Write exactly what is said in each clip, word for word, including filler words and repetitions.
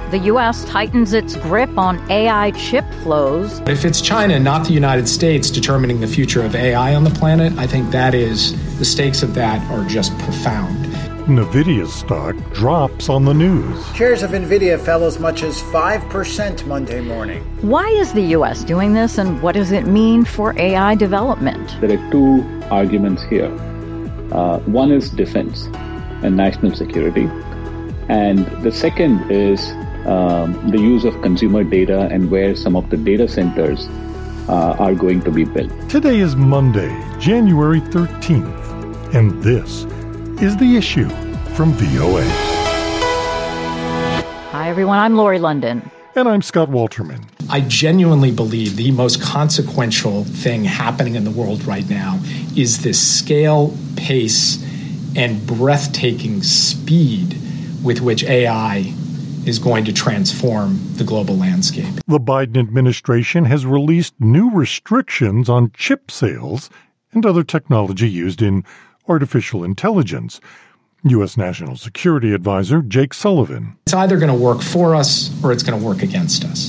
The U S tightens its grip on A I chip flows. If it's China, not the United States, determining the future of A I on the planet, I think that is, the stakes of that are just profound. NVIDIA's stock drops on the news. Shares of NVIDIA fell as much as five percent Monday morning. Why is the U S doing this, and what does it mean for A I development? There are two arguments here. Uh, one is defense and national security. And the second is um, the use of consumer data and where some of the data centers uh, are going to be built. Today is Monday, January thirteenth, and this is The Issue from V O A. Hi, everyone. I'm Lori London. And I'm Scott Walterman. I genuinely believe the most consequential thing happening in the world right now is this scale, pace, and breathtaking speed with which A I is going to transform the global landscape. The Biden administration has released new restrictions on chip sales and other technology used in artificial intelligence. U S. National Security Advisor Jake Sullivan. It's either going to work for us or it's going to work against us.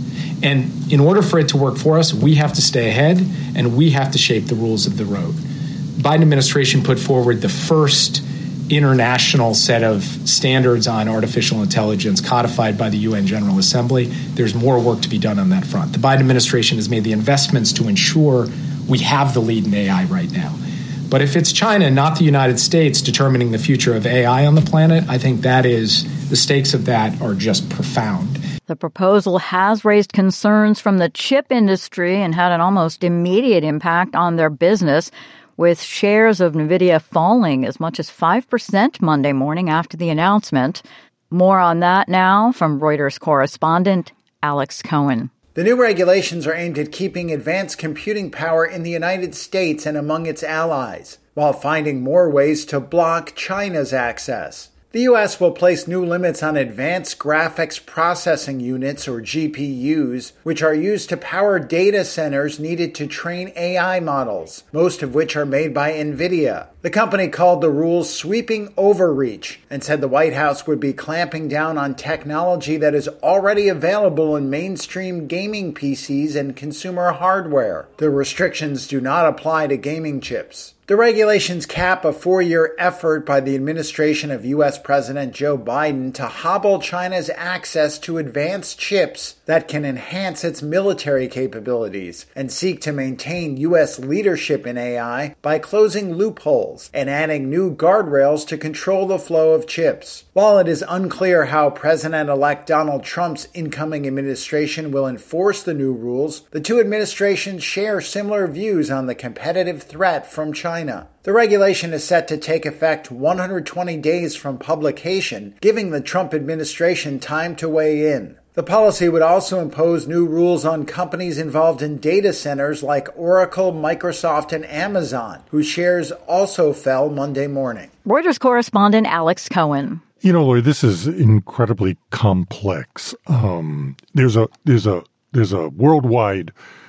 And in order for it to work for us, we have to stay ahead and we have to shape the rules of the road. The Biden administration put forward the first international set of standards on artificial intelligence codified by the U N General Assembly. There's more work to be done on that front. The Biden administration has made the investments to ensure we have the lead in A I right now. But if it's China, not the United States, determining the future of A I on the planet, I think that is, the stakes of that are just profound. The proposal has raised concerns from the chip industry and had an almost immediate impact on their business, with shares of NVIDIA falling as much as five percent Monday morning after the announcement. More on that now from Reuters correspondent Alex Cohen. The new regulations are aimed at keeping advanced computing power in the United States and among its allies, while finding more ways to block China's access. The U S will place new limits on advanced graphics processing units, or G P Us, which are used to power data centers needed to train A I models, most of which are made by NVIDIA. The company called the rules sweeping overreach and said the White House would be clamping down on technology that is already available in mainstream gaming P Cs and consumer hardware. The restrictions do not apply to gaming chips. The regulations cap a four-year effort by the administration of U S. President Joe Biden to hobble China's access to advanced chips that can enhance its military capabilities and seek to maintain U S leadership in A I by closing loopholes and adding new guardrails to control the flow of chips. While it is unclear how President-elect Donald Trump's incoming administration will enforce the new rules, the two administrations share similar views on the competitive threat from China. China. The regulation is set to take effect one hundred twenty days from publication, giving the Trump administration time to weigh in. The policy would also impose new rules on companies involved in data centers like Oracle, Microsoft, and Amazon, whose shares also fell Monday morning. Reuters correspondent Alex Cohen. You know, Lori, this is incredibly complex. Um, there's a there's a there's a worldwide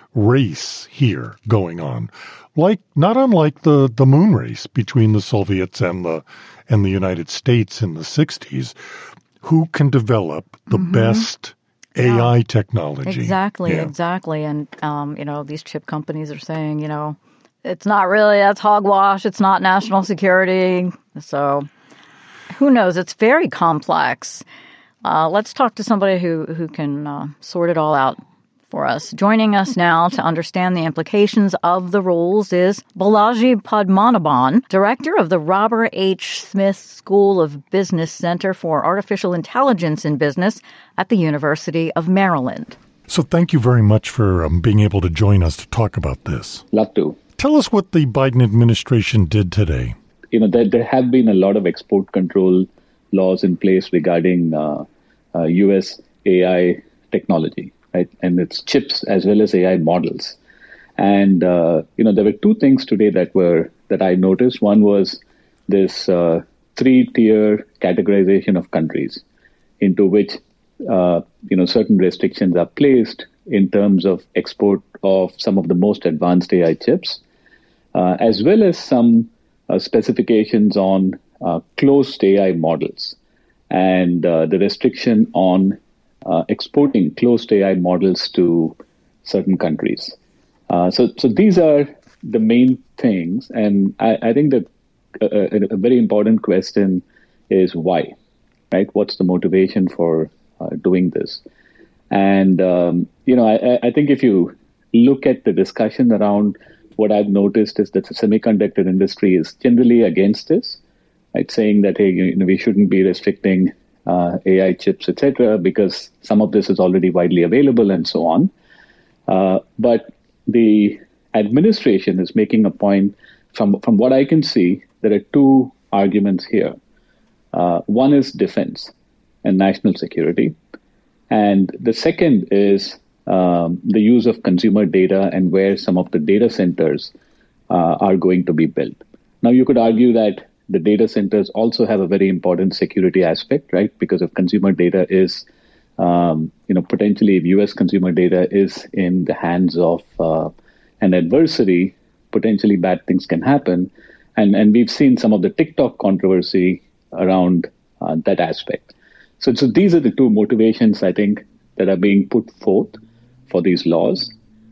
race here going on. Like, not unlike the, the moon race between the Soviets and the and the United States in the sixties, who can develop the mm-hmm. best yeah. A I technology. Exactly, yeah. exactly. And, um, you know, these chip companies are saying, you know, it's not really, that's hogwash, it's not national security. So who knows? It's very complex. Uh, let's talk to somebody who, who can uh, sort it all out for us. Joining us now to understand the implications of the rules is Balaji Padmanabhan, director of the Robert H. Smith School of Business Center for Artificial Intelligence in Business at the University of Maryland. So thank you very much for um, being able to join us to talk about this. Love to. Tell us what the Biden administration did today. You know, there, there have been a lot of export control laws in place regarding uh, uh, U S A I technology. Right? And it's chips as well as A I models. And, uh, you know, there were two things today that were that I noticed. One was this uh, three-tier categorization of countries into which, uh, you know, certain restrictions are placed in terms of export of some of the most advanced A I chips, uh, as well as some uh, specifications on uh, closed A I models and uh, the restriction on uh, exporting closed A I models to certain countries. Uh, so, so these are the main things, and I, I think that a, a very important question is why, right? What's the motivation for uh, doing this? And um, you know, I, I think if you look at the discussion around, what I've noticed is that the semiconductor industry is generally against this, right? Saying that, hey, you know, we shouldn't be restricting uh, A I chips, et cetera, because some of this is already widely available and so on. Uh, but the administration is making a point, from, from what I can see, there are two arguments here. Uh, one is defense and national security. And the second is um, the use of consumer data and where some of the data centers uh, are going to be built. Now, you could argue that the data centers also have a very important security aspect, right? Because if consumer data is, um, you know, potentially if U S consumer data is in the hands of uh, an adversary, potentially bad things can happen. And, and we've seen some of the TikTok controversy around uh, that aspect. So, so these are the two motivations, I think, that are being put forth for these laws.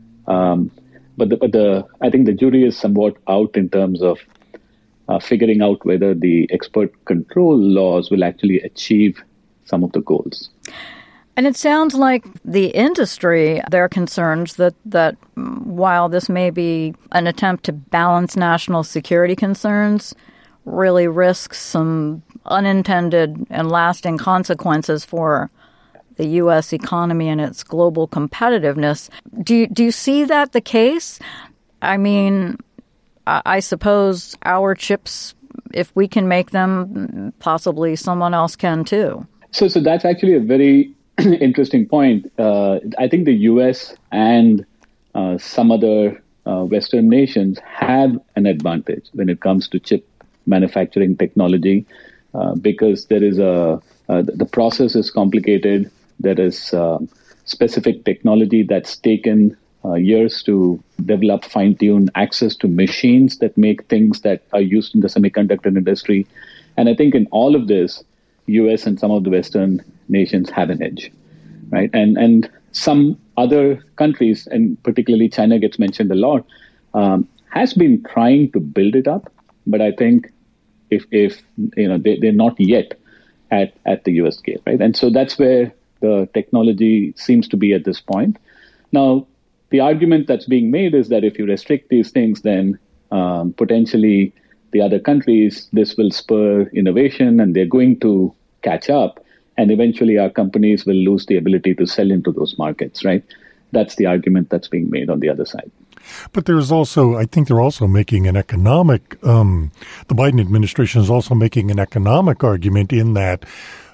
Um, but the, but the I think the jury is somewhat out in terms of uh, figuring out whether the export control laws will actually achieve some of the goals. And it sounds like the industry, there are concerns that, that while this may be an attempt to balance national security concerns, really risks some unintended and lasting consequences for the U S economy and its global competitiveness. Do you, do you see that the case? I mean, I, I suppose our chips, if we can make them, possibly someone else can too. So, so that's actually a very interesting point. Uh, I think the U S and uh, some other uh, Western nations have an advantage when it comes to chip manufacturing technology uh, because there is a uh, the process is complicated. There is uh, specific technology that's taken uh, years to develop, fine-tune access to machines that make things that are used in the semiconductor industry. And I think in all of this, U S and some of the Western nations have an edge, right? And and some other countries, and particularly China gets mentioned a lot, um, has been trying to build it up. But I think if if you know they, they're not yet at, at the U S scale, right? And so that's where the technology seems to be at this point. Now, the argument that's being made is that if you restrict these things, then um, potentially the other countries, this will spur innovation and they're going to catch up. And eventually our companies will lose the ability to sell into those markets, right? That's the argument that's being made on the other side. But there's also, I think they're also making an economic, um, the Biden administration is also making an economic argument in that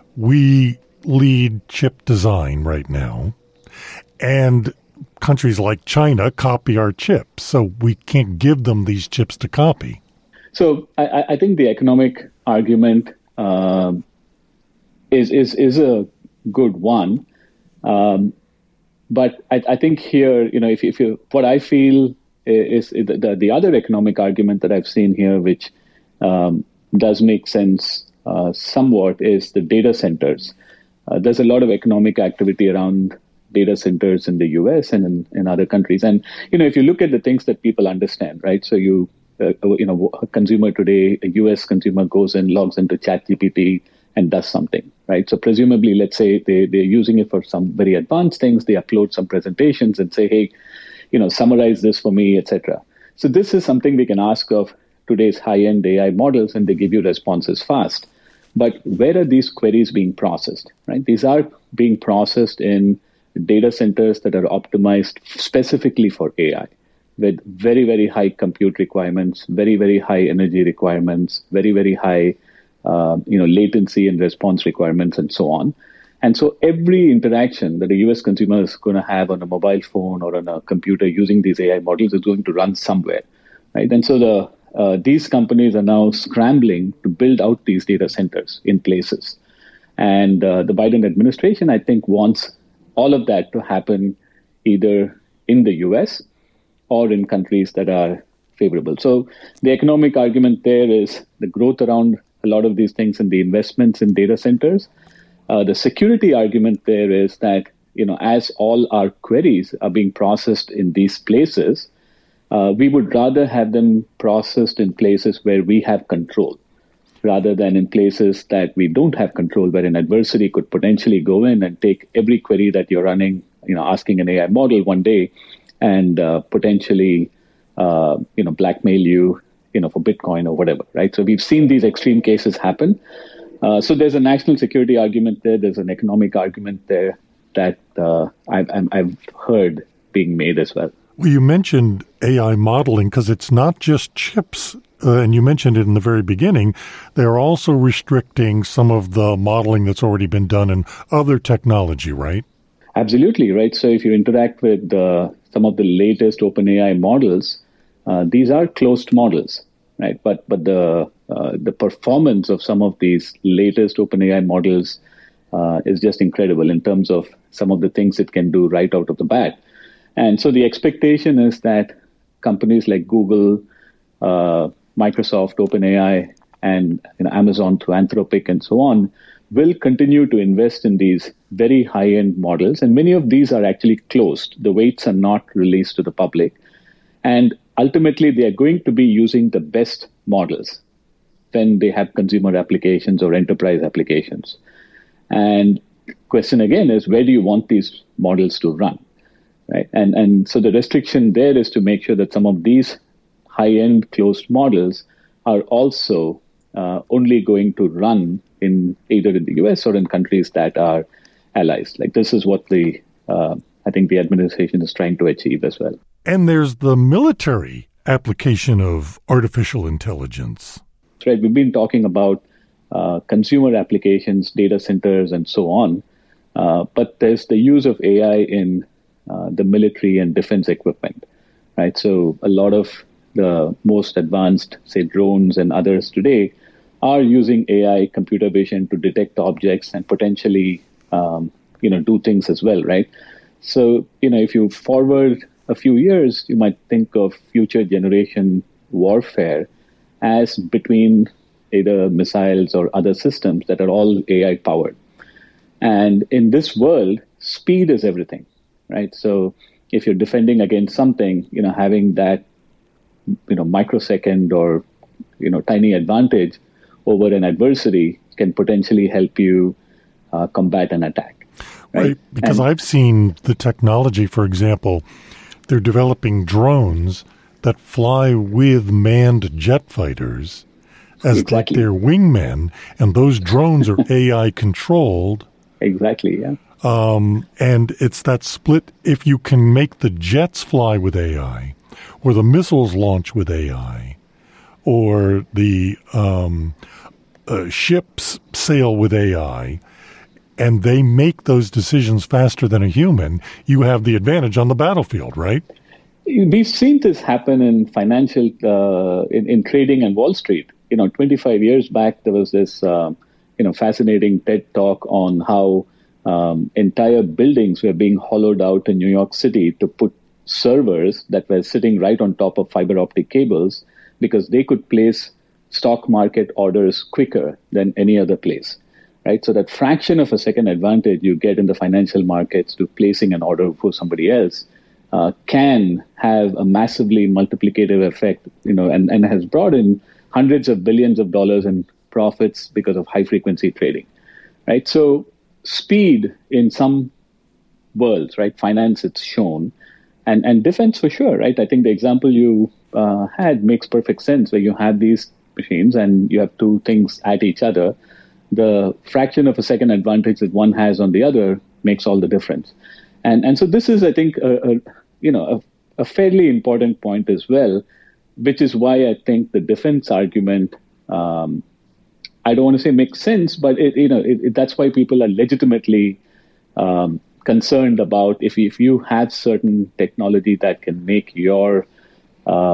we lead chip design right now, and countries like China copy our chips, so we can't give them these chips to copy. So I, I think the economic argument uh, is is is a good one, um, but I, I think here, you know, if if you what I feel is, is the the other economic argument that I've seen here, which um, does make sense uh, somewhat, is the data centers. Uh, there's a lot of economic activity around data centers in the U S and in, in other countries. And, you know, if you look at the things that people understand, right? So you, uh, you know, a consumer today, a U S consumer goes and logs into ChatGPT and does something, right? So presumably, let's say they, they're using it for some very advanced things. They upload some presentations and say, hey, you know, summarize this for me, et cetera. So this is something we can ask of today's high-end A I models, and they give you responses fast. But where are these queries being processed, right? These are being processed in data centers that are optimized specifically for A I, with very, very high compute requirements, very, very high energy requirements, very, very high uh, you know, latency and response requirements, and so on. And so every interaction that a U S consumer is going to have on a mobile phone or on a computer using these A I models is going to run somewhere, right? And so the Uh, these companies are now scrambling to build out these data centers in places. And uh, the Biden administration, I think, wants all of that to happen either in the U S or in countries that are favorable. So the economic argument there is the growth around a lot of these things and the investments in data centers Uh, the security argument there is that, you know, as all our queries are being processed in these places, uh, we would rather have them processed in places where we have control, rather than in places that we don't have control, where an adversary could potentially go in and take every query that you're running, you know, asking an A I model one day, and uh, potentially, uh, you know, blackmail you, you know, for Bitcoin or whatever, right? So we've seen these extreme cases happen. Uh, so there's a national security argument there. There's an economic argument there that uh, I've, I've heard being made as well. Well, you mentioned A I modeling because it's not just chips, uh, and you mentioned it in the very beginning. They're also restricting some of the modeling that's already been done in other technology, right? Absolutely, right. So if you interact with uh, some of the latest OpenAI models, uh, these are closed models, right? But but the uh, the performance of some of these latest OpenAI models uh, is just incredible in terms of some of the things it can do right out of the bat. And so the expectation is that companies like Google, uh, Microsoft, OpenAI, and you know, Amazon through Anthropic and so on will continue to invest in these very high-end models. And many of these are actually closed. The weights are not released to the public. And ultimately, they are going to be using the best models when they have consumer applications or enterprise applications. And the question again is, where do you want these models to run? Right? And and so the restriction there is to make sure that some of these high-end closed models are also uh, only going to run in either in the U S or in countries that are allies. Like this is what the uh, I think the administration is trying to achieve as well. And there's the military application of artificial intelligence. That's right. We've been talking about uh, consumer applications, data centers, and so on. Uh, but there's the use of A I in uh, the military and defense equipment, right? So a lot of the most advanced, say, drones and others today are using A I, computer vision, to detect objects and potentially, um, you know, do things as well, right? So, you know, if you forward a few years, you might think of future generation warfare as between either missiles or other systems that are all A I powered. And in this world, speed is everything, right? So if you're defending against something, you know, having that, you know, microsecond or, you know, tiny advantage over an adversary can potentially help you uh, combat an attack. Right? Right, because and, I've seen the technology, for example, they're developing drones that fly with manned jet fighters as exactly. like their wingmen, and those drones are A I controlled. Exactly, yeah. Um, and it's that split. If you can make the jets fly with A I, or the missiles launch with A I, or the um, uh, ships sail with A I, and they make those decisions faster than a human, you have the advantage on the battlefield, right? We've seen this happen in financial, uh, in, in trading and Wall Street. You know, twenty-five years back, there was this, uh, you know, fascinating TED talk on how um, entire buildings were being hollowed out in New York City to put servers that were sitting right on top of fiber optic cables, because they could place stock market orders quicker than any other place, right? So that fraction of a second advantage you get in the financial markets to placing an order for somebody else uh, can have a massively multiplicative effect, you know, and, and has brought in hundreds of billions of dollars in profits because of high frequency trading, right? So speed in some worlds, right? Finance, it's shown, and, and defense for sure, right? I think the example you uh, had makes perfect sense, where you have these machines and you have two things at each other. The fraction of a second advantage that one has on the other makes all the difference. And and so this is, I think, a, a you know, a, a fairly important point as well, which is why I think the defense argument, um, I don't want to say makes sense, but it, you know, it, it, that's why people are legitimately um, concerned about if if you have certain technology that can make your uh,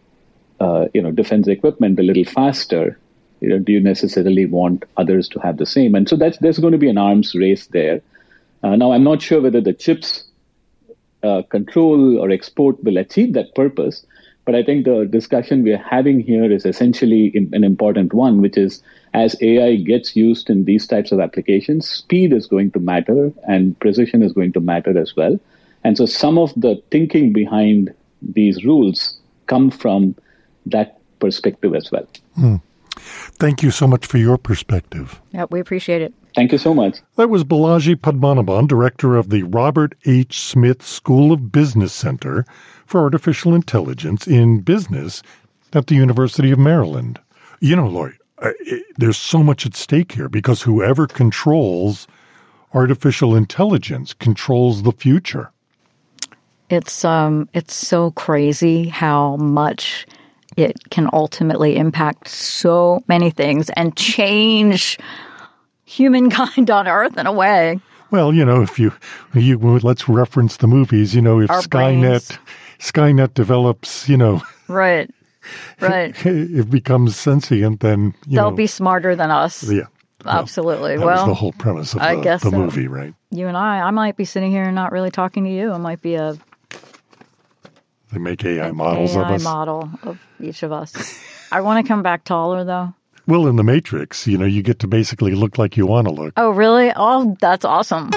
uh, you know defense equipment a little faster. You know, do you necessarily want others to have the same? And so that's, there's going to be an arms race there. Uh, now, I'm not sure whether the chips uh, control or export will achieve that purpose, but I think the discussion we're having here is essentially in, an important one, which is as A I gets used in these types of applications, speed is going to matter and precision is going to matter as well. And so some of the thinking behind these rules come from that perspective as well. Hmm. Thank you so much for your perspective. Yeah, we appreciate it. Thank you so much. That was Balaji Padmanabhan, director of the Robert H. Smith School of Business Center for Artificial Intelligence in Business at the University of Maryland. You know, Lori, I, it, there's so much at stake here because whoever controls artificial intelligence controls the future. It's um, it's so crazy how much it can ultimately impact so many things and change humankind on Earth in a way. Well, you know, if you, you let's reference the movies, you know, if Our Skynet, brains. Skynet develops, you know, Right, right. it becomes sentient, then, you They'll know. be smarter than us. Yeah. Absolutely. That well, was the whole premise of I the, guess the so. movie, right? You and I, I might be sitting here and not really talking to you. It might be a They make A I models A I of us. model of each of us. I want to come back taller, though. Well, in the Matrix, you know, you get to basically look like you want to look. Oh, really? Oh, that's awesome.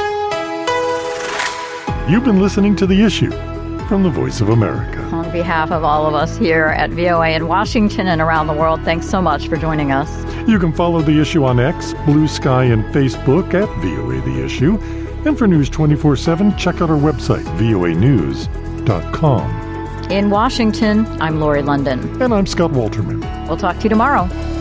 You've been listening to The Issue from the Voice of America. On behalf of all of us here at V O A in Washington and around the world, thanks so much for joining us. You can follow The Issue on X, Blue Sky, and Facebook at V O A The Issue. And for News twenty-four seven, check out our website, V O A news dot com. In Washington, I'm Lori London. And I'm Scott Walterman. We'll talk to you tomorrow.